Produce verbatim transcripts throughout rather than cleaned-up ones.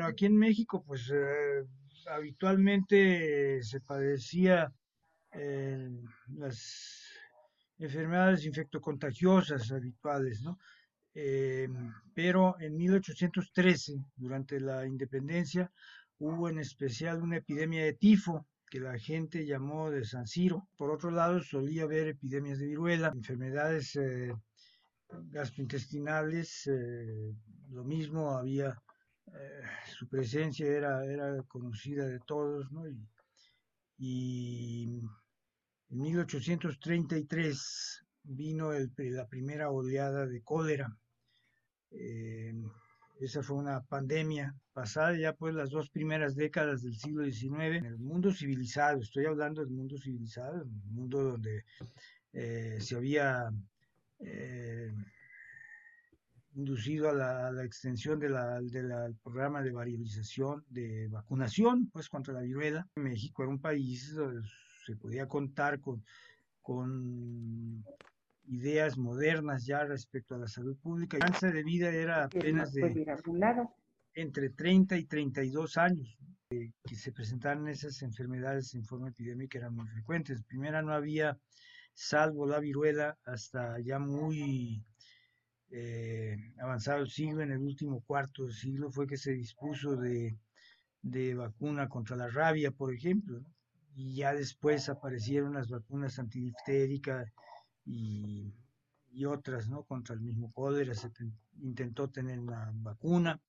aquí en México, pues eh, habitualmente se padecía eh, las enfermedades infectocontagiosas habituales, ¿no? Eh, pero en mil ochocientos trece, durante la independencia, hubo en especial una epidemia de tifo que la gente llamó de San Siro. Por otro lado, solía haber epidemias de viruela, enfermedades eh, gastrointestinales, eh, lo mismo había, eh, su presencia era, era conocida de todos, ¿no? Y, y en mil ochocientos treinta y tres vino el, la primera oleada de cólera. Eh, Esa fue una pandemia pasada ya pues las dos primeras décadas del siglo diecinueve en el mundo civilizado, estoy hablando del mundo civilizado, un mundo donde eh, se había eh, inducido a la, a la extensión de la, de la, del programa de variolización, de vacunación, pues contra la viruela. México era un país donde se podía contar con, con ideas modernas ya respecto a la salud pública. La esperanza de vida era Que apenas no de puede ir a algún lado. entre treinta y treinta y dos años, eh, que se presentaran esas enfermedades en forma epidémica eran muy frecuentes. Primera no había, salvo la viruela, hasta ya muy eh, avanzado el siglo, en el último cuarto del siglo, fue que se dispuso de, de vacuna contra la rabia, por ejemplo, ¿no? Y ya después aparecieron las vacunas antidiftéricas y, y otras, ¿no? Contra el mismo cólera se te, intentó tener una vacuna,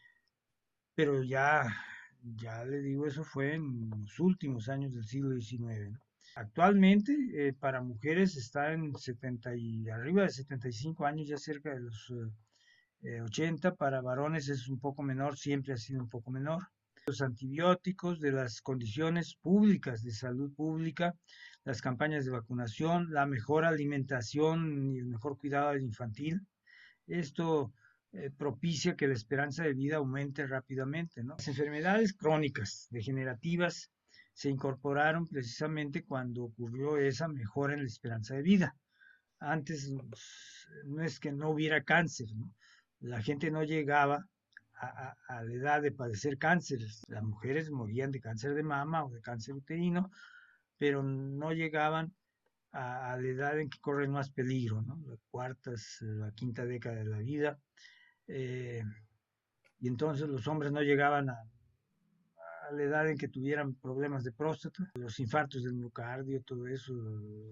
pero ya, ya le digo, eso fue en los últimos años del siglo diecinueve, ¿no? Actualmente, eh, para mujeres está en setenta y arriba de setenta y cinco años, ya cerca de los eh, eh, ochenta. Para varones es un poco menor, siempre ha sido un poco menor. Los antibióticos, de las condiciones públicas de salud pública, las campañas de vacunación, la mejor alimentación y el mejor cuidado infantil. Esto eh, propicia que la esperanza de vida aumente rápidamente, ¿no? Las enfermedades crónicas, degenerativas, se incorporaron precisamente cuando ocurrió esa mejora en la esperanza de vida. Antes pues, no es que no hubiera cáncer, ¿no? La gente no llegaba a, a, a la edad de padecer cáncer. Las mujeres morían de cáncer de mama o de cáncer uterino, pero no llegaban a, a la edad en que corren más peligro, ¿no? La cuarta, la quinta década de la vida. Eh, y entonces los hombres no llegaban a, a la edad en que tuvieran problemas de próstata, los infartos del miocardio, todo eso,